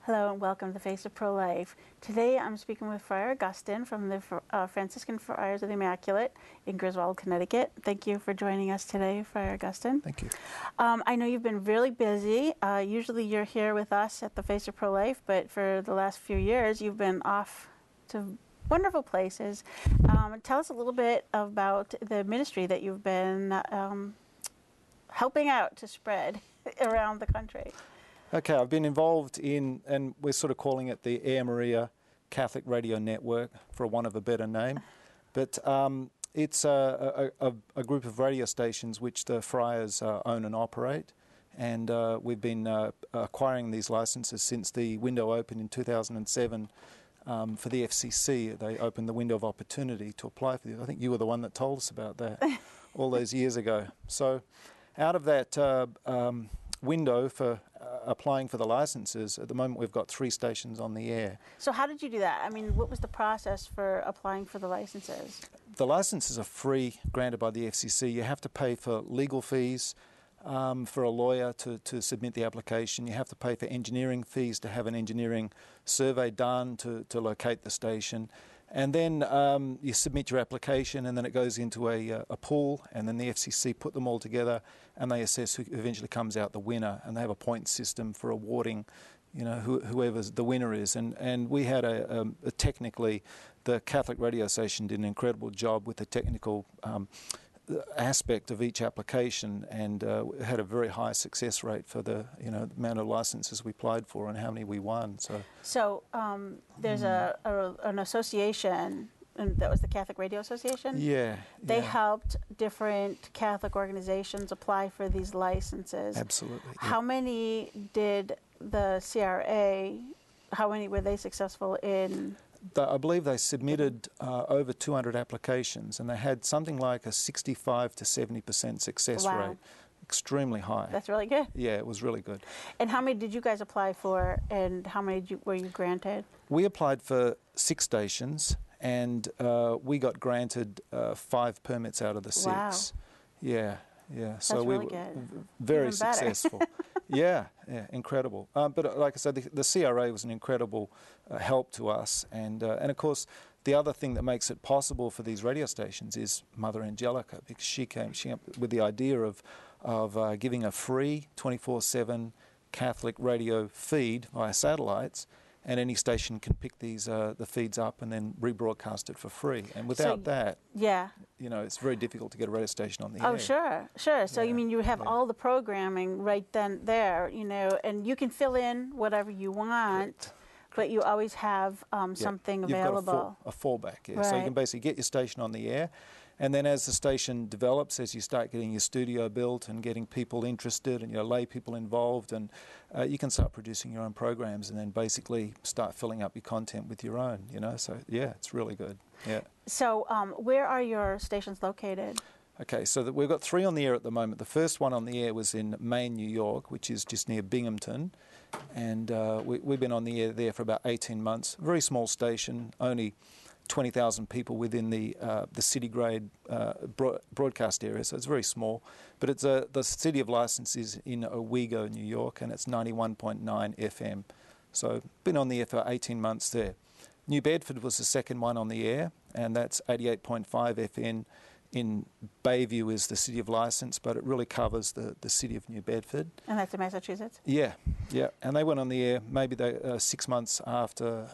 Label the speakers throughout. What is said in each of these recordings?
Speaker 1: Hello and welcome to the Face of Pro-Life. Today I'm speaking with Friar Augustine from the Franciscan Friars of the Immaculate in Griswold, Connecticut. Thank you for joining us today, Friar Augustine.
Speaker 2: Thank you.
Speaker 1: I know you've been really busy. Usually you're here with us at the Face of Pro-Life, but for the last few years you've been off to wonderful places. Tell us a little bit about the ministry that you've been helping out to spread around the country.
Speaker 2: Okay, I've been involved in, and we're sort of calling it the Air Maria Catholic Radio Network, for want of a better name. But it's a group of radio stations which the friars own and operate. And we've been acquiring these licenses since the window opened in 2007 for the FCC. They opened the window of opportunity to apply for this. I think you were the one that told us about that all those years ago. So out of that window for applying for the licenses, at the moment we've got 3 stations on the air.
Speaker 1: So how did you do that? I mean, what was the process for applying for the licenses?
Speaker 2: The licenses are free, granted by the FCC. You have to pay for legal fees for a lawyer to submit the application. You have to pay for engineering fees to have an engineering survey done to locate the station. And then you submit your application, and then it goes into a pool, and then the FCC put them all together, and they assess who eventually comes out the winner. And they have a point system for awarding, you know, whoever the winner is. And we had technically, the Catholic radio station did an incredible job with the technical aspect of each application, and had a very high success rate for the amount of licenses we applied for and how many we won.
Speaker 1: So there's an association, and that was the Catholic Radio Association?
Speaker 2: Yeah.
Speaker 1: They helped different Catholic organizations apply for these licenses.
Speaker 2: Absolutely. Yeah.
Speaker 1: How many did the CRA, how many were they successful in?
Speaker 2: I believe they submitted over 200 applications, and they had something like a 65 to 70% success rate. Extremely high.
Speaker 1: That's really good.
Speaker 2: Yeah, it was really good.
Speaker 1: And how many did you guys apply for, and how many were you granted?
Speaker 2: We applied for 6 stations, and we got granted 5 permits out of the 6.
Speaker 1: Wow.
Speaker 2: Yeah. So
Speaker 1: that's
Speaker 2: we
Speaker 1: really
Speaker 2: were
Speaker 1: good.
Speaker 2: very successful. Yeah, incredible. But like I said, the CRA was an incredible help to us, and of course, the other thing that makes it possible for these radio stations is Mother Angelica, because she came up with the idea of giving a free 24/7 Catholic radio feed via satellites. And any station can pick these the feeds up and then rebroadcast it for free. And without that, it's very difficult to get a radio station on the air.
Speaker 1: Oh, sure. So you mean you have all the programming right then there, and you can fill in whatever you want, but you always have something available.
Speaker 2: You've got a fallback,
Speaker 1: Right.
Speaker 2: So you can basically get your station on the air. And then as the station develops, as you start getting your studio built and getting people interested and lay people involved, and you can start producing your own programs and then basically start filling up your content with your own, So, it's really good,
Speaker 1: So where are your stations located?
Speaker 2: Okay, so we've got 3 on the air at the moment. The first one on the air was in Maine, New York, which is just near Binghamton. And we've been on the air there for about 18 months. Very small station, only 20,000 people within the city grade broadcast area, so it's very small. But it's the city of license is in Owego, New York, and it's 91.9 FM. So been on the air for 18 months there. New Bedford was the second one on the air, and that's 88.5 FM. In Bayview is the city of license, but it really covers the city of New Bedford.
Speaker 1: And that's in Massachusetts?
Speaker 2: Yeah. And they went on the air maybe 6 months after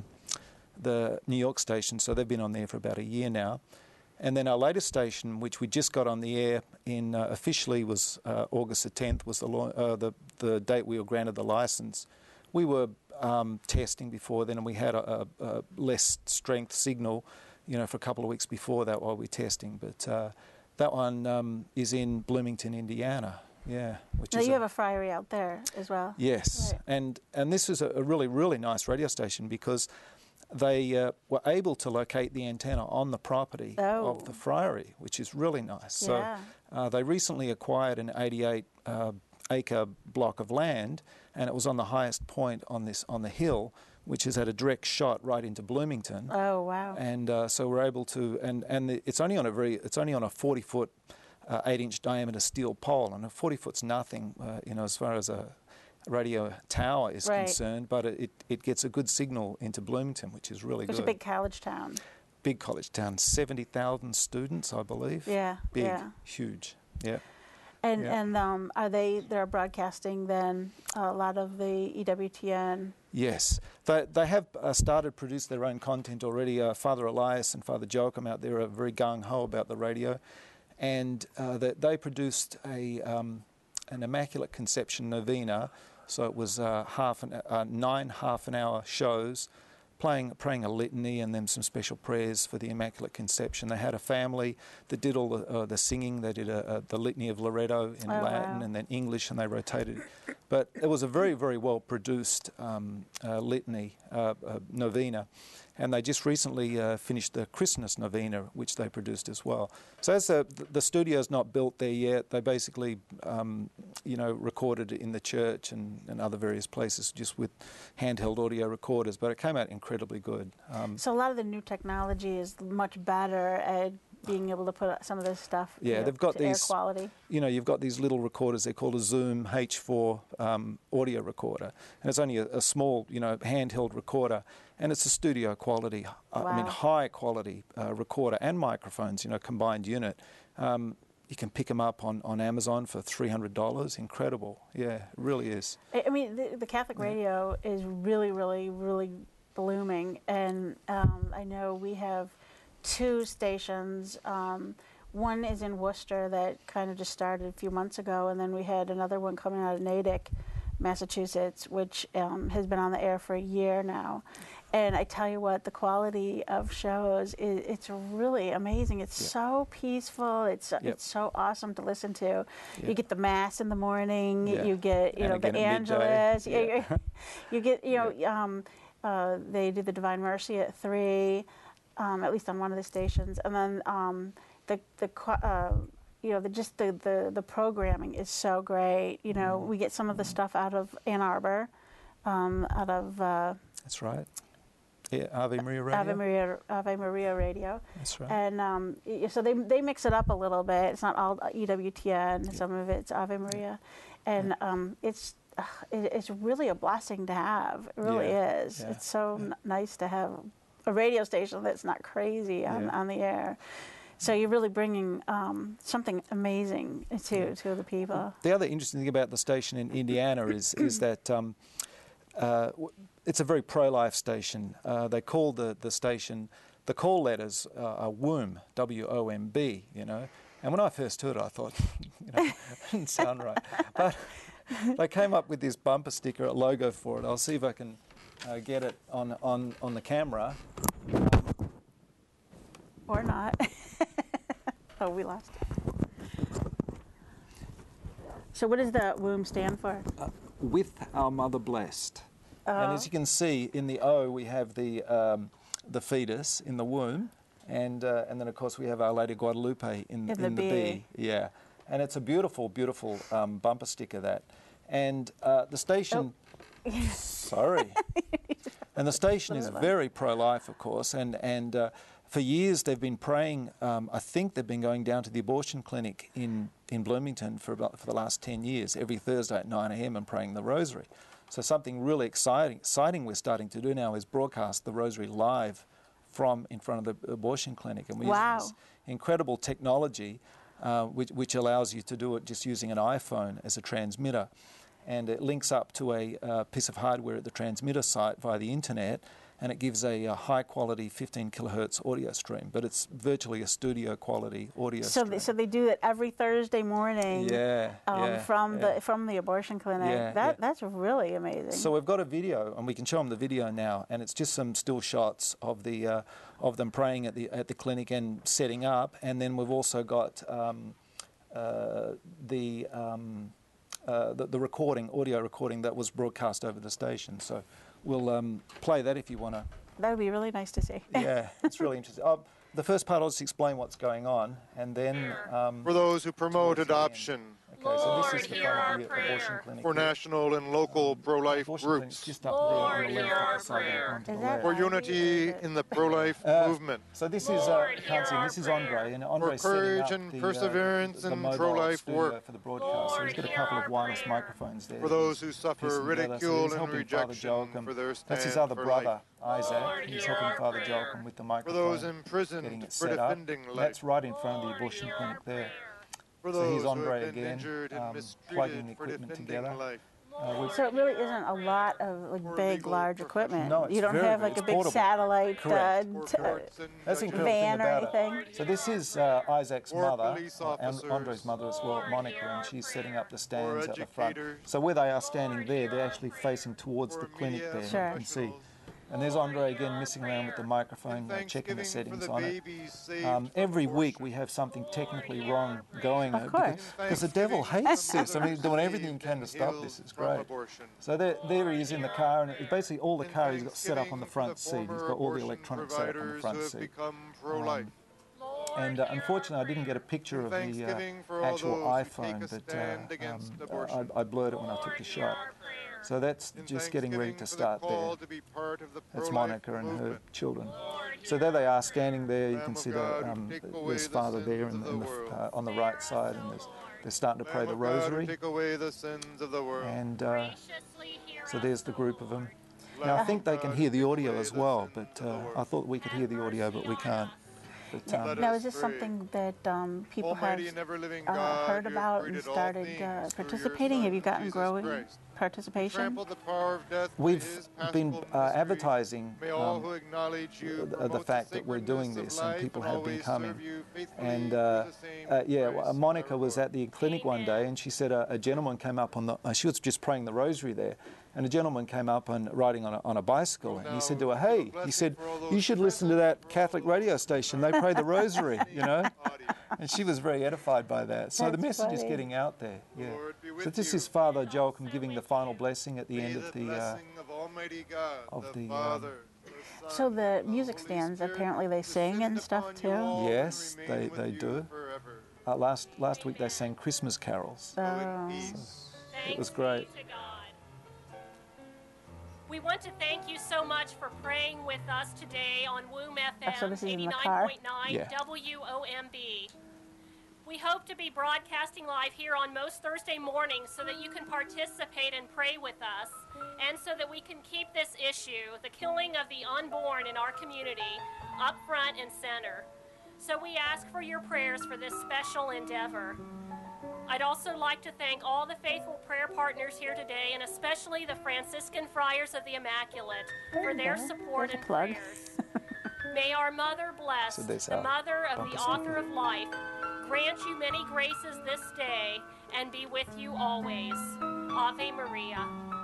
Speaker 2: the New York station, so they've been on there for about a year now. And then our latest station, which we just got on the air in officially was August the 10th, was the date we were granted the license. We were testing before then, and we had a less strength signal, for a couple of weeks before that while we were testing. But that one is in Bloomington, Indiana. Yeah.
Speaker 1: Now you have a friary out there as well.
Speaker 2: Yes, right. And this is a really, really nice radio station because they were able to locate the antenna on the property of the friary, which is really nice. So they recently acquired an 88-acre block of land, and it was on the highest point on the hill, which has had a direct shot right into Bloomington.
Speaker 1: Oh wow!
Speaker 2: And so we're able to, it's only on a 40-foot, 8-inch diameter steel pole, and a 40-foot's nothing, as far as radio tower is
Speaker 1: Right.
Speaker 2: concerned, but it gets a good signal into Bloomington, which is really
Speaker 1: It's
Speaker 2: good.
Speaker 1: a big college town.
Speaker 2: Big college town, 70,000 students, I believe.
Speaker 1: Yeah,
Speaker 2: Big,
Speaker 1: yeah.
Speaker 2: huge. Yeah.
Speaker 1: And
Speaker 2: Yeah.
Speaker 1: and they're broadcasting then a lot of the EWTN.
Speaker 2: Yes, they have started produce their own content already. Father Elias and Father Joachim out there are very gung-ho about the radio, and they produced an Immaculate Conception novena. So it was 9 half-an-hour shows, praying a litany and then some special prayers for the Immaculate Conception. They had a family that did all the singing. They did the Litany of Loretto in Latin
Speaker 1: wow.
Speaker 2: and then English, and they rotated. But it was a very, very well-produced litany, novena. And they just recently finished the Christmas novena, which they produced as well. So as the studio's not built there yet, they basically, recorded it in the church and other various places just with handheld audio recorders. But it came out incredibly good.
Speaker 1: So a lot of the new technology is much better at being able to put some of this stuff
Speaker 2: They've got
Speaker 1: to air
Speaker 2: these
Speaker 1: quality.
Speaker 2: You've got these little recorders. They're called a Zoom H4 audio recorder, and it's only a small, handheld recorder, and it's a studio quality,
Speaker 1: Wow.
Speaker 2: high quality recorder and microphones, combined unit. You can pick them up on Amazon for $300. Incredible, yeah, it really is.
Speaker 1: I mean, the Catholic radio is really, really, really blooming, and I know we have 2 stations. One is in Worcester that kind of just started a few months ago, and then we had another one coming out of Natick, Massachusetts, which has been on the air for a year now. And I tell you what, the quality of shows, it's really amazing. It's so peaceful. It's so awesome to listen to.
Speaker 2: Yeah.
Speaker 1: You get the Mass in the morning.
Speaker 2: Yeah.
Speaker 1: You get,
Speaker 2: And
Speaker 1: the
Speaker 2: again at
Speaker 1: Angelus.
Speaker 2: midday. Yeah.
Speaker 1: You get, they do the Divine Mercy at 3, at least on one of the stations. And then the programming is so great. We get some of the stuff out of Ann Arbor,
Speaker 2: That's right. Yeah, Ave Maria Radio.
Speaker 1: Ave Maria Radio.
Speaker 2: That's right.
Speaker 1: And so they mix it up a little bit. It's not all EWTN. Some of it's Ave Maria, and it's really a blessing to have. It really is.
Speaker 2: Yeah.
Speaker 1: It's so nice to have a radio station that's not crazy on the air. So you're really bringing something amazing to the people.
Speaker 2: The other interesting thing about the station in Indiana is that it's a very pro-life station. They call the station, the call letters are WOMB, W-O-M-B, And when I first heard it, I thought, it didn't sound right. But they came up with this bumper sticker, a logo for it. I'll see if I can get it on the camera.
Speaker 1: Or not. Oh, we lost it. So what does the WOMB stand for?
Speaker 2: With Our Mother Blessed. And as you can see, in the O we have the fetus in the womb, and then of course we have Our Lady Guadalupe in the B. Yeah, and it's a beautiful, beautiful bumper sticker that, and the station. Oh. Sorry. And the station is very pro-life, of course, and for years they've been praying. I think they've been going down to the abortion clinic in Bloomington for the last 10 years, every Thursday at 9 a.m. and praying the Rosary. So something really exciting we're starting to do now is broadcast the Rosary live from in front of the abortion clinic, and we're using this incredible technology, which allows you to do it just using an iPhone as a transmitter. And it links up to a piece of hardware at the transmitter site via the internet, and it gives a high-quality 15 kilohertz audio stream, but it's virtually a studio-quality audio stream.
Speaker 1: So they do it every Thursday morning from the abortion clinic. That's really amazing.
Speaker 2: So we've got a video, and we can show them the video now, and it's just some still shots of them praying at the clinic and setting up, and then we've also got the audio recording that was broadcast over the station. So we'll play that if you want to.
Speaker 1: That would be really nice to see.
Speaker 2: Yeah, it's really interesting. The first part, I'll just explain what's going on, and then...
Speaker 3: For those who promote adoption,
Speaker 2: Okay, so this is the front of the abortion clinic.
Speaker 3: For national and local pro-life
Speaker 2: Abortion clinic's
Speaker 3: groups.
Speaker 2: just up there on the left, up the side onto the
Speaker 1: Is that
Speaker 2: left.
Speaker 3: For unity in the pro-life movement.
Speaker 2: So this is, can't see, this is Andre, and Andre's setting
Speaker 3: courage
Speaker 2: up
Speaker 3: and
Speaker 2: the,
Speaker 3: perseverance
Speaker 2: the
Speaker 3: in
Speaker 2: mobile
Speaker 3: pro-life
Speaker 2: studio
Speaker 3: work.
Speaker 2: for the broadcast. So he's got a couple of wireless microphones there.
Speaker 3: For those who suffer
Speaker 2: piecing together. So
Speaker 3: ridicule
Speaker 2: he's
Speaker 3: and
Speaker 2: helping Father
Speaker 3: rejection
Speaker 2: Joachim.
Speaker 3: for their
Speaker 2: That's his
Speaker 3: stand
Speaker 2: other
Speaker 3: for
Speaker 2: brother,
Speaker 3: life.
Speaker 2: Isaac. He's helping Father Joachim with the
Speaker 3: For
Speaker 2: microphone,
Speaker 3: those
Speaker 2: getting
Speaker 3: imprisoned
Speaker 2: it
Speaker 3: for
Speaker 2: set up.
Speaker 3: defending life.
Speaker 2: That's right in front of the abortion clinic there.
Speaker 3: For
Speaker 2: So
Speaker 3: those
Speaker 2: here's
Speaker 3: who
Speaker 2: Andre
Speaker 3: have been
Speaker 2: again,
Speaker 3: injured and
Speaker 2: plugging the
Speaker 3: mistreated for
Speaker 2: equipment
Speaker 3: defending
Speaker 2: together.
Speaker 3: life.
Speaker 1: So it really isn't a lot of like
Speaker 3: For
Speaker 1: big,
Speaker 3: legal
Speaker 1: large equipment.
Speaker 2: No, it's
Speaker 1: you don't
Speaker 2: very
Speaker 1: have
Speaker 2: good.
Speaker 1: like
Speaker 2: It's
Speaker 1: a big
Speaker 2: portable.
Speaker 1: satellite
Speaker 2: Correct.
Speaker 3: For courts and
Speaker 2: That's the
Speaker 3: judges.
Speaker 2: incredible
Speaker 1: van
Speaker 2: thing
Speaker 1: or
Speaker 2: about
Speaker 1: anything.
Speaker 2: it. So this is Isaac's
Speaker 3: For
Speaker 2: mother,
Speaker 3: police
Speaker 2: and
Speaker 3: officers.
Speaker 2: Andre's mother as well, Monica, and she's setting up the stands at the front.
Speaker 3: educators.
Speaker 2: So where they are standing there, they're actually facing towards
Speaker 3: For
Speaker 2: the clinic
Speaker 3: media
Speaker 2: there,
Speaker 1: Sure.
Speaker 2: you can see.
Speaker 3: professionals.
Speaker 2: And there's Andre again messing around with the microphone,
Speaker 3: And
Speaker 2: checking the
Speaker 3: Thanksgiving
Speaker 2: settings
Speaker 3: for the
Speaker 2: on it.
Speaker 3: babies saved from
Speaker 2: Every week
Speaker 3: abortion.
Speaker 2: we have something technically wrong going.
Speaker 1: Of course.
Speaker 2: Because the devil hates this. I mean, doing everything he can to stop this. It's great. So there he is in the car, and basically all the car he's got set up on the front seat. He's got all the electronics set up on the front seat. And unfortunately, I didn't get a picture of the
Speaker 3: Thanksgiving for all
Speaker 2: actual
Speaker 3: those who
Speaker 2: iPhone,
Speaker 3: take a
Speaker 2: but
Speaker 3: stand against abortion.
Speaker 2: I blurred it when I took the shot. So that's just getting ready to start there. That's Monica and her children. So there they are, standing there. You can see there's Father there on the right side, and they're starting to pray the rosary. And so there's the group of them. Now I think they can hear the audio as well, but I thought we could hear the audio, but we can't. But,
Speaker 1: Now, is this something that people have heard about and started participating? Have you gotten growing participation?
Speaker 2: We've been advertising the fact that we're doing this, and people have been coming. And Monica was at the clinic one day, and she said a gentleman came up on the. She was just praying the rosary there, and a gentleman came up and riding on a bicycle, and he said to her, "Hey," he said, "you should listen to that Catholic radio station. They pray the rosary, you know." And she was very edified by that. So the
Speaker 1: That's
Speaker 2: message is
Speaker 1: funny.
Speaker 2: getting out there. Yeah. So this is Father Joachim giving the final blessing at the end of the
Speaker 1: So the music stands, apparently they sing and stuff too?
Speaker 2: Yes, they do. Last week they sang Christmas carols. It was great.
Speaker 4: We want to thank you so much for praying with us today on WOOM
Speaker 1: so
Speaker 4: FM
Speaker 1: this is in the car?
Speaker 4: 89.9
Speaker 2: Yeah.
Speaker 4: WOMB. We hope to be broadcasting live here on most Thursday mornings so that you can participate and pray with us, and so that we can keep this issue, the killing of the unborn in our community, up front and center. So we ask for your prayers for this special endeavor. I'd also like to thank all the faithful prayer partners here today, and especially the Franciscan Friars of the Immaculate, for their support
Speaker 1: There's a
Speaker 4: and
Speaker 1: plug.
Speaker 4: prayers. May our Mother bless,
Speaker 2: So there's
Speaker 4: the
Speaker 2: our
Speaker 4: Mother of
Speaker 2: bumper
Speaker 4: the
Speaker 2: sticker.
Speaker 4: Author of Life, grant you many graces this day, and be with you always. Ave Maria.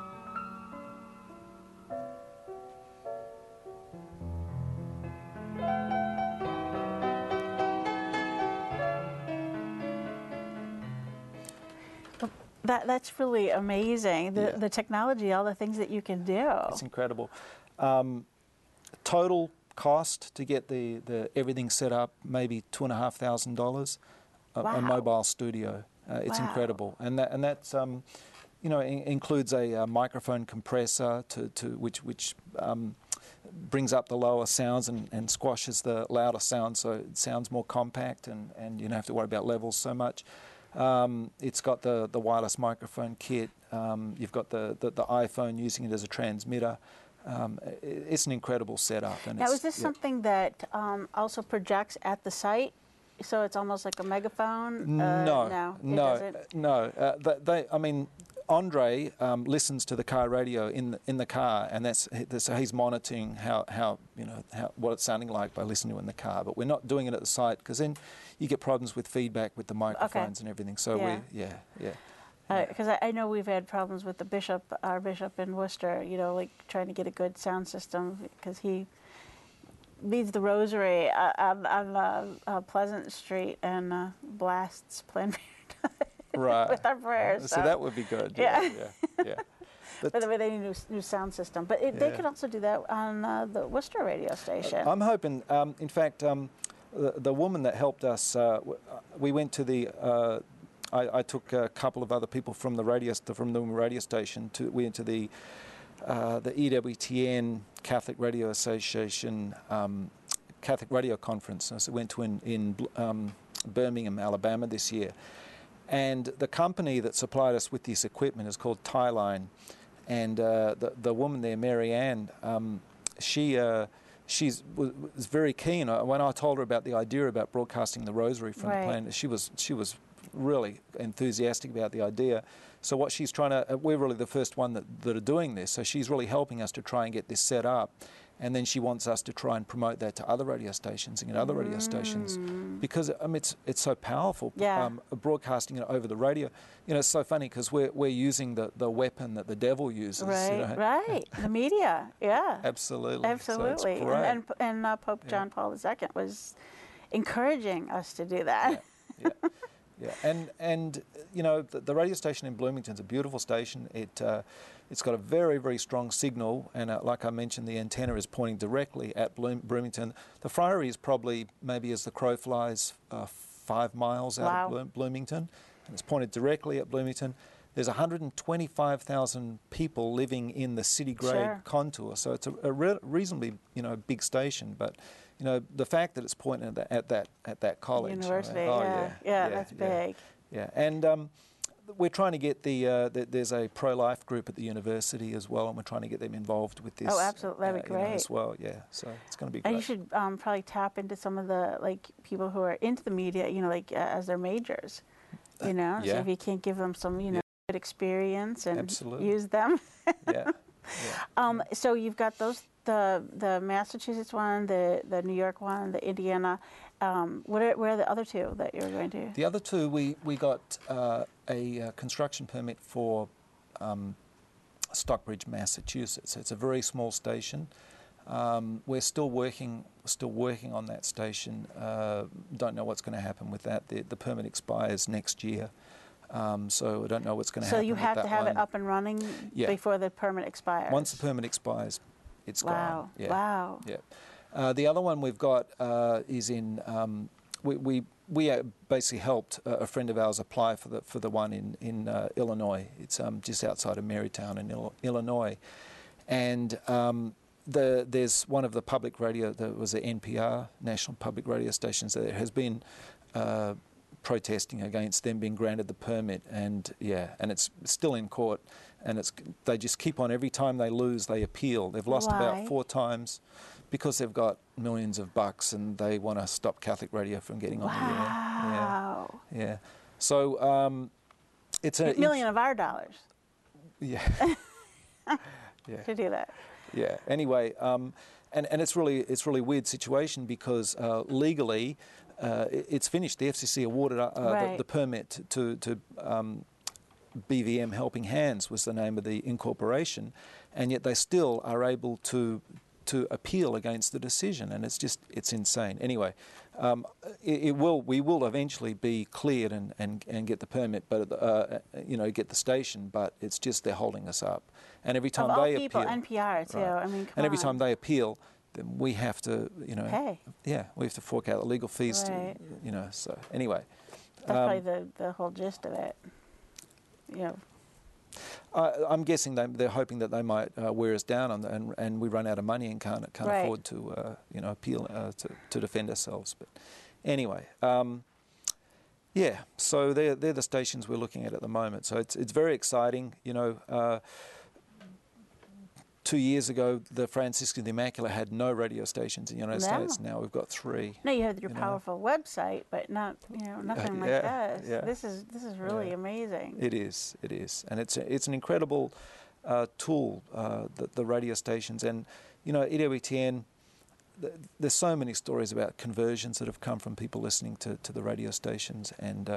Speaker 1: That's really amazing.
Speaker 2: Yeah.
Speaker 1: The technology, all the things that you can do.
Speaker 2: It's incredible. Total cost to get the everything set up, maybe $2,500. A
Speaker 1: Wow.
Speaker 2: mobile studio. It's
Speaker 1: Wow.
Speaker 2: incredible, and that's includes a microphone compressor which brings up the lower sounds and squashes the louder sounds, so it sounds more compact, and you don't have to worry about levels so much. It's got the wireless microphone kit. You've got the iPhone using it as a transmitter. It's an incredible setup. And
Speaker 1: Now,
Speaker 2: it's,
Speaker 1: is this
Speaker 2: yeah.
Speaker 1: something that also projects at the site? So it's almost like a megaphone? No, it doesn't.
Speaker 2: No. I mean, Andre listens to the car radio in the car, and so he's monitoring how what it's sounding like by listening to it in the car. But we're not doing it at the site, because then you get problems with feedback with the microphones and everything. So
Speaker 1: Because I know we've had problems with our bishop in Worcester, like trying to get a good sound system, because he leads the rosary on Pleasant Street and blasts Planned
Speaker 2: right.
Speaker 1: with our prayers.
Speaker 2: So that would be good.
Speaker 1: Yeah.
Speaker 2: Yeah.
Speaker 1: But they need a new sound system. But they could also do that on the Worcester radio station.
Speaker 2: I'm hoping, in fact, the woman that helped us, we went to the I took a couple of other people from the radio station. We went to the EWTN Catholic Radio Association Catholic Radio Conference. So we went to in Birmingham, Alabama this year. And the company that supplied us with this equipment is called Tie-Line. And the woman there, Mary Ann, she was very keen. When I told her about the idea about broadcasting the Rosary from the planet, she was really enthusiastic about the idea. So what she's trying to, we're really the first one that are doing this. So she's really helping us to try and get this set up. And then she wants us to try and promote that to other radio stations and get other radio stations, because it's so powerful. Broadcasting it over the radio, it's so funny because we're using the weapon that the devil uses.
Speaker 1: Right. The media. Yeah.
Speaker 2: Absolutely.
Speaker 1: So it's great. And Pope John Paul II was encouraging us to do that.
Speaker 2: Yeah. And the radio station in Bloomington is a beautiful station. It's got a very, very strong signal, and like I mentioned, the antenna is pointing directly at Bloomington. The friary is probably, maybe as the crow flies, 5 miles out of Bloomington, and it's pointed directly at Bloomington. There's 125,000 people living in the city-grade contour, so it's a reasonably, big station. But the fact that it's pointing at that college,
Speaker 1: university,
Speaker 2: right?
Speaker 1: That's big.
Speaker 2: Yeah, and we're trying to get there's a pro-life group at the university as well, and we're trying to get them involved with this.
Speaker 1: Oh, absolutely, that'd be great
Speaker 2: as well. Yeah, so it's going to be great.
Speaker 1: And you should probably tap into some of the people who are into the media, as their majors. So if you can't give them some, good experience and use them. So you've got those. The Massachusetts one, the New York one, the Indiana. Where are the other two that you're going to?
Speaker 2: The other two, we got a construction permit for Stockbridge, Massachusetts. It's a very small station. We're still working on that station. Don't know what's going to happen with that. The permit expires next year. So I don't know what's going to happen.
Speaker 1: So you have to have it up and running before the permit expires.
Speaker 2: Once the permit expires, it's gone. Yeah.
Speaker 1: Wow.
Speaker 2: Yeah. The other one we've got is in. We basically helped a friend of ours apply for the one in Illinois. It's just outside of Marytown in Illinois, and there's one of the public radio. There was the NPR, National Public Radio Stations. That has been protesting against them being granted the permit, and it's still in court, and they just keep on. Every time they lose, they appeal. They've lost about 4 times because they've got millions of bucks and they want to stop Catholic radio from getting on the air.
Speaker 1: Wow.
Speaker 2: Yeah. So it's a
Speaker 1: million of our dollars.
Speaker 2: Yeah.
Speaker 1: To do that.
Speaker 2: Yeah. Anyway, and it's really weird situation because legally. It's finished. The FCC awarded the permit to BVM Helping Hands was the name of the incorporation, and yet they still are able to appeal against the decision, and it's insane. Anyway, we will eventually be cleared and get the permit, but get the station. But it's just they're holding us up, and every time they appeal,
Speaker 1: NPR too. I mean,
Speaker 2: and every time they appeal. Then we have to,
Speaker 1: pay.
Speaker 2: Yeah, we have to fork out the legal fees to, so anyway.
Speaker 1: That's probably the whole gist of it.
Speaker 2: I'm guessing they're hoping that they might wear us down and we run out of money and can't afford to, appeal to defend ourselves. But anyway, so they're the stations we're looking at the moment. So it's very exciting, 2 years ago, the Franciscan of the Immaculate had no radio stations in the United States. Now we've got 3.
Speaker 1: No, you have your powerful website, but not, nothing like this.
Speaker 2: Yeah.
Speaker 1: This is really amazing.
Speaker 2: It is, and it's an incredible tool, the radio stations, and EWTN. There's so many stories about conversions that have come from people listening to the radio stations, and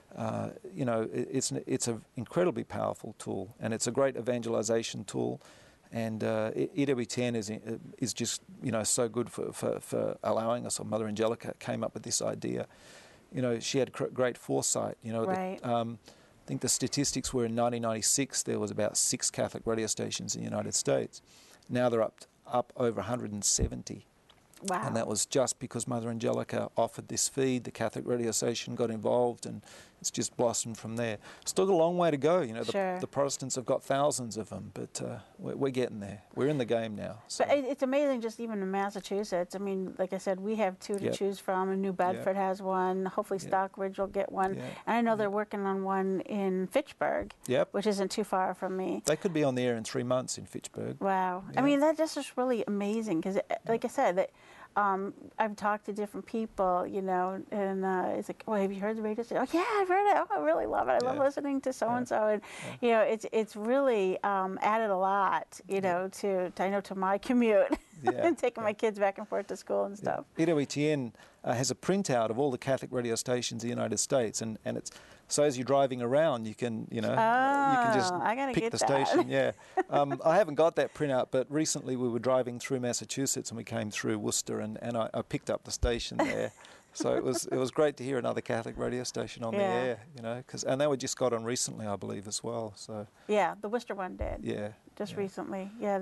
Speaker 2: it's an incredibly powerful tool, and it's a great evangelization tool. And EWTN is just so good for allowing us. Or Mother Angelica came up with this idea. She had great foresight.
Speaker 1: Right.
Speaker 2: I think the statistics were in 1996 there was about 6 Catholic radio stations in the United States. Now they're up over 170.
Speaker 1: Wow.
Speaker 2: And that was just because Mother Angelica offered this feed. The Catholic Radio Association got involved, and it's just blossomed from there. Still got a long way to go. You know,
Speaker 1: Sure.
Speaker 2: the Protestants have got thousands of them, but we're getting there. We're in the game now. So.
Speaker 1: But it's amazing, just even in Massachusetts. I mean, like I said, we have two to
Speaker 2: Yep.
Speaker 1: choose from, and New Bedford has one. Hopefully,
Speaker 2: Yep.
Speaker 1: Stockbridge will get one.
Speaker 2: Yeah.
Speaker 1: And I know they're working on one in Fitchburg,
Speaker 2: Yep.
Speaker 1: which isn't too far from me.
Speaker 2: They could be on the air in 3 months in Fitchburg.
Speaker 1: Wow.
Speaker 2: Yeah.
Speaker 1: I mean, that just is really amazing because, like I said, that I've talked to different people, you know, and it's like, well, have you heard the radio station? Oh, yeah, I've heard it. Oh, I really love it. I love
Speaker 2: Yeah.
Speaker 1: listening to so-and-so. And, you know, it's really added a lot, you know, to my commute
Speaker 2: Yeah.
Speaker 1: and taking my kids back and forth to school and stuff.
Speaker 2: Edo ETN has a printout of all the Catholic radio stations in the United States, and it's so as you're driving around, you can you can just
Speaker 1: I gotta
Speaker 2: pick
Speaker 1: get
Speaker 2: the
Speaker 1: that.
Speaker 2: station. Yeah, I haven't got that printout, but recently we were driving through Massachusetts and we came through Worcester, and I picked up the station there. So it was great to hear another Catholic radio station on the
Speaker 1: Yeah.
Speaker 2: air, you know, and they were just got on recently, I believe, as well. So
Speaker 1: Yeah, the Worcester one did.
Speaker 2: yeah,
Speaker 1: Just recently. Yeah,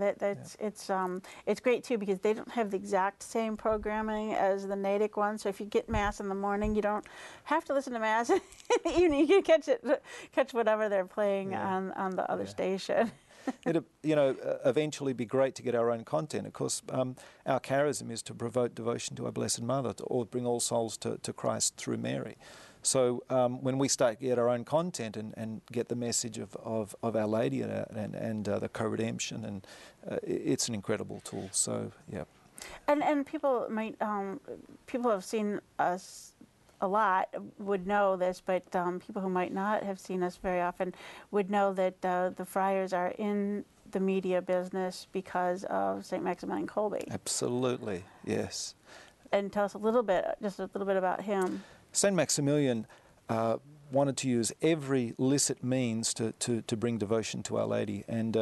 Speaker 1: it's great too because they don't have the exact same programming as the Natick one. So if you get Mass in the morning, you don't have to listen to Mass in the evening. You can catch whatever they're playing
Speaker 2: Yeah.
Speaker 1: on the other
Speaker 2: Yeah.
Speaker 1: station.
Speaker 2: It'd eventually be great to get our own content. Of course, our charism is to promote devotion to our Blessed Mother, or bring all souls to Christ through Mary. So when we start to get our own content and get the message of Our Lady and the co-redemption, and it's an incredible tool. So yeah.
Speaker 1: And people might people have seen us a lot would know this, but people who might not have seen us very often would know that the Friars are in the media business because of St. Maximilian Kolbe.
Speaker 2: Absolutely, yes.
Speaker 1: And tell us just a little bit about him.
Speaker 2: St. Maximilian wanted to use every licit means to bring devotion to Our Lady, and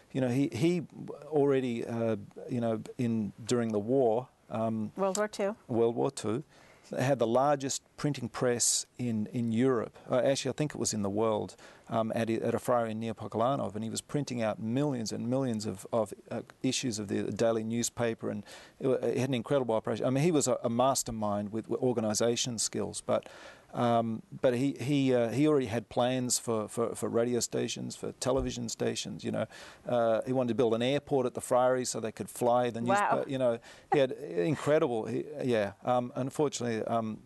Speaker 2: he already during the war,
Speaker 1: World War II.
Speaker 2: World War II, had the largest printing press in Europe. Actually, I think it was in the world, at a friary in Neopoklanov, and he was printing out millions and millions of issues of the daily newspaper, and it had an incredible operation. I mean, he was a mastermind with organisation skills, but he already had plans for radio stations, for television stations. You know, he wanted to build an airport at the friary so they could fly the newspaper.
Speaker 1: Wow.
Speaker 2: You know, he had incredible. Unfortunately,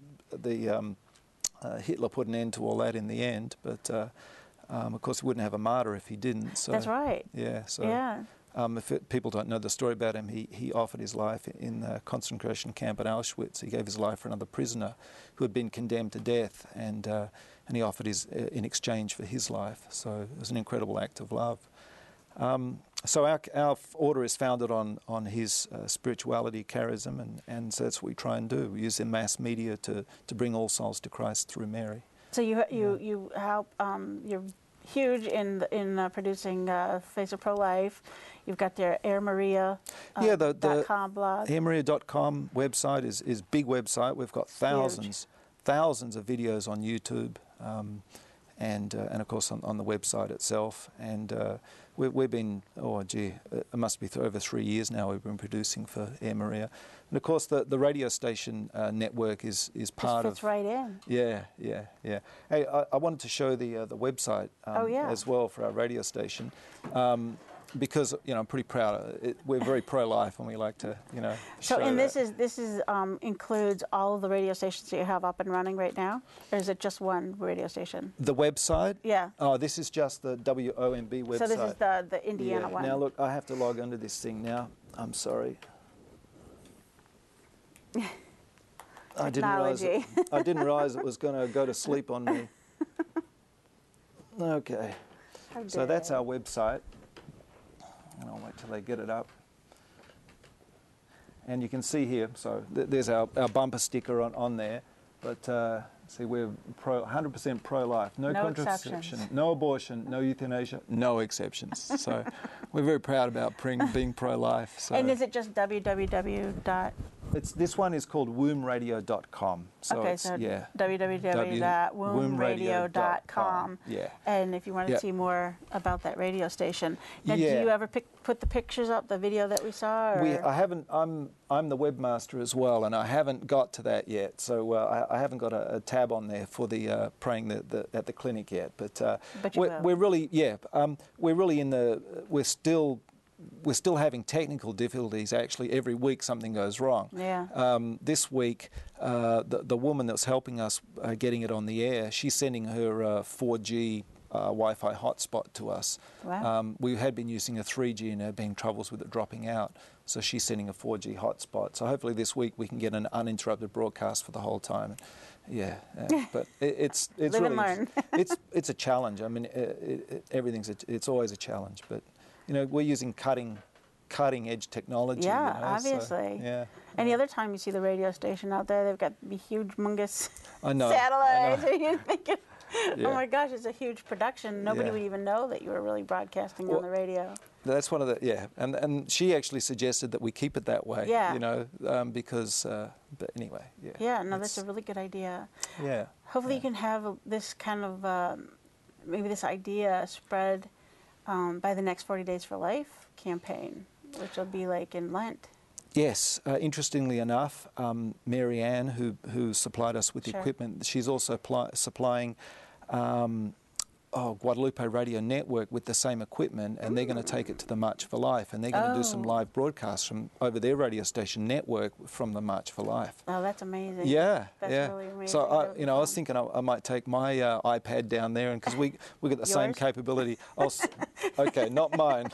Speaker 2: Hitler put an end to all that in the end, but of course, he wouldn't have a martyr if he didn't. So,
Speaker 1: That's right.
Speaker 2: Yeah. So.
Speaker 1: Yeah.
Speaker 2: People don't know the story about him, he offered his life in the concentration camp at Auschwitz. He gave his life for another prisoner who had been condemned to death, and he offered his in exchange for his life. So it was an incredible act of love. So our order is founded on his spirituality, charism, and so that's what we try and do. We use the mass media to bring all souls to Christ through Mary.
Speaker 1: So you help. You're huge in producing Face of Pro-Life. You've got their Air Maria.
Speaker 2: The
Speaker 1: .com blog.
Speaker 2: airmaria.com website is big website. We've got thousands of videos on YouTube, and of course on the website itself. And we've been, it must be over 3 years now we've been producing for Air Maria. And of course the radio station network is part
Speaker 1: Just fits right in.
Speaker 2: Yeah. Hey, I wanted to show the website as well for our radio station. Because I'm pretty proud of it. We're very pro-life, and we like to
Speaker 1: So,
Speaker 2: show
Speaker 1: and
Speaker 2: that.
Speaker 1: this is includes all of the radio stations that you have up and running right now, or is it just one radio station?
Speaker 2: The website?
Speaker 1: Yeah.
Speaker 2: Oh, this is just the WOMB website.
Speaker 1: So this is the Indiana one.
Speaker 2: Now look, I have to log into this thing now. I'm sorry. I didn't realize it was going to go to sleep on me. Okay. So that's our website. And I'll wait till they get it up. And you can see here, so there's our bumper sticker on there. But see, we're 100% pro-life. No contraception,
Speaker 1: exceptions.
Speaker 2: no abortion, no euthanasia, no exceptions. So we're very proud about being pro-life. So.
Speaker 1: And is it just www.
Speaker 2: This one is called wombradio.com. So
Speaker 1: Okay,
Speaker 2: it's,
Speaker 1: so
Speaker 2: yeah.
Speaker 1: www.wombradio.com.
Speaker 2: Yeah.
Speaker 1: And if you want to
Speaker 2: Yeah.
Speaker 1: see more about that radio station. Now,
Speaker 2: Yeah.
Speaker 1: do you ever put the pictures up, the video that we saw? Or?
Speaker 2: I haven't. I'm the webmaster as well, and I haven't got to that yet. So I haven't got a tab on there for the praying at the clinic yet. But
Speaker 1: you will.
Speaker 2: we're really we're really in the we're still having technical difficulties. Actually, every week something goes wrong.
Speaker 1: Yeah.
Speaker 2: This week, the woman that's helping us getting it on the air, she's sending her 4G Wi-Fi hotspot to us.
Speaker 1: Wow.
Speaker 2: We had been using a 3G and there have been troubles with it dropping out. So she's sending a 4G hotspot. So hopefully this week we can get an uninterrupted broadcast for the whole time. Yeah, but it's
Speaker 1: Live
Speaker 2: really
Speaker 1: and learn.
Speaker 2: it's a challenge. I mean, it's always a challenge. But you know, we're using cutting edge technology.
Speaker 1: Yeah,
Speaker 2: you know,
Speaker 1: obviously.
Speaker 2: So, yeah.
Speaker 1: Any other time you see the radio station out there, they've got the huge, humongous
Speaker 2: I know.
Speaker 1: satellites.
Speaker 2: I know.
Speaker 1: And you're thinking,
Speaker 2: Yeah.
Speaker 1: oh my gosh, it's a huge production. Nobody
Speaker 2: Yeah.
Speaker 1: would even know that you were really broadcasting
Speaker 2: Well,
Speaker 1: on the radio.
Speaker 2: That's one of the and she actually suggested that we keep it that way.
Speaker 1: Yeah.
Speaker 2: You know, because but anyway, yeah.
Speaker 1: Yeah, no, that's
Speaker 2: It's-
Speaker 1: a really good idea.
Speaker 2: yeah.
Speaker 1: Hopefully you can have this kind of, maybe this idea spread by the next 40 Days for Life campaign, which will be like in Lent.
Speaker 2: Yes, interestingly enough, Mary Ann, who supplied us with the
Speaker 1: Sure.
Speaker 2: equipment, she's also supplying Guadalupe Radio Network with the same equipment, and they're going to take it to the March for Life, and they're going to do some
Speaker 1: Oh.
Speaker 2: live broadcasts from over their radio station network from the March for Life.
Speaker 1: Oh, that's amazing.
Speaker 2: Yeah,
Speaker 1: That's
Speaker 2: yeah.
Speaker 1: really amazing.
Speaker 2: So
Speaker 1: That would be
Speaker 2: I was
Speaker 1: fun.
Speaker 2: thinking I might take my iPad down there, and because we got the same
Speaker 1: Yours?
Speaker 2: capability. Okay, not mine.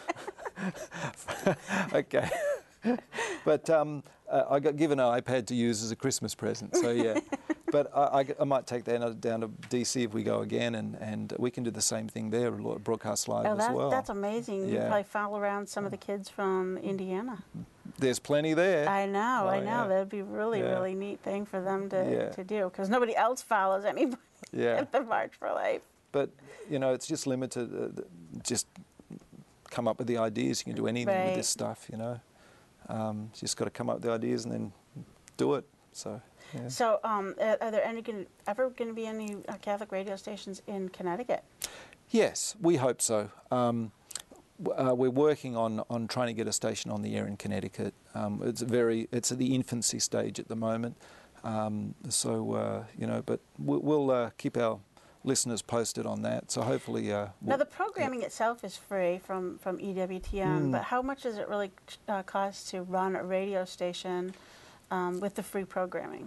Speaker 2: Okay, but I got given an iPad to use as a Christmas present. So yeah, but I might take that down to DC if we go again, and we can do the same thing there, broadcast live
Speaker 1: Oh,
Speaker 2: as well.
Speaker 1: that's amazing. You
Speaker 2: Yeah.
Speaker 1: probably follow around some of the kids from Indiana.
Speaker 2: There's plenty there.
Speaker 1: I know.
Speaker 2: yeah.
Speaker 1: That'd be really,
Speaker 2: Yeah.
Speaker 1: really neat thing for them
Speaker 2: Yeah.
Speaker 1: to do, because nobody else follows anybody
Speaker 2: Yeah.
Speaker 1: at the March for Life.
Speaker 2: But you know, it's just limited. Just come up with the ideas. You can do anything with
Speaker 1: Right.
Speaker 2: this stuff. You know, just got to come up with the ideas and then do it. So. Yeah.
Speaker 1: So, are there ever going to be any Catholic radio stations in Connecticut?
Speaker 2: Yes, we hope so. We're working on trying to get a station on the air in Connecticut. It's at the infancy stage at the moment. You know, but we'll keep our listeners posted on that. So hopefully.
Speaker 1: Now, the programming itself is free from EWTN, but how much does it really cost to run a radio station with the free programming?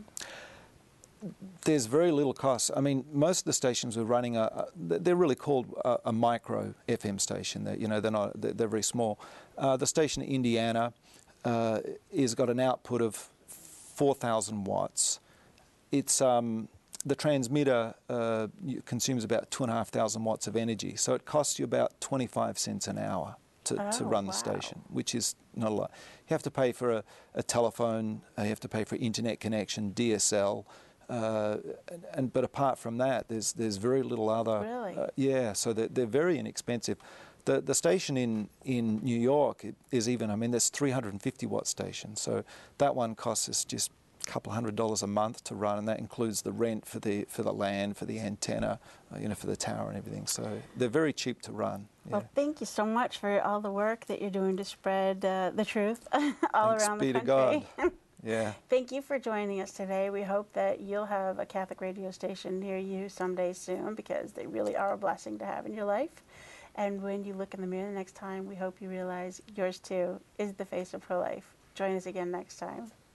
Speaker 2: There's very little cost. I mean, most of the stations we're running they're really called a micro FM station. They're very small. The station in Indiana is got an output of 4,000 watts. It's the transmitter consumes about 2,500 watts of energy, so it costs you about 25 cents an hour to run the station, which is not a lot. You have to pay for a telephone, you have to pay for internet connection, DSL, but apart from that, there's very little other.
Speaker 1: Really?
Speaker 2: So they're very inexpensive. The station in New York is even. I mean, there's 350 watt stations, so that one costs us just a couple $100 a month to run, and that includes the rent for the land, for the antenna, for the tower and everything. So they're very cheap to run. Yeah.
Speaker 1: Well, thank you so much for all the work that you're doing to spread the truth all
Speaker 2: Thanks
Speaker 1: around the
Speaker 2: be to
Speaker 1: country.
Speaker 2: God. Yeah.
Speaker 1: Thank you for joining us today. We hope that you'll have a Catholic radio station near you someday soon, because they really are a blessing to have in your life. And when you look in the mirror the next time, we hope you realize yours too is the face of pro-life. Join us again next time.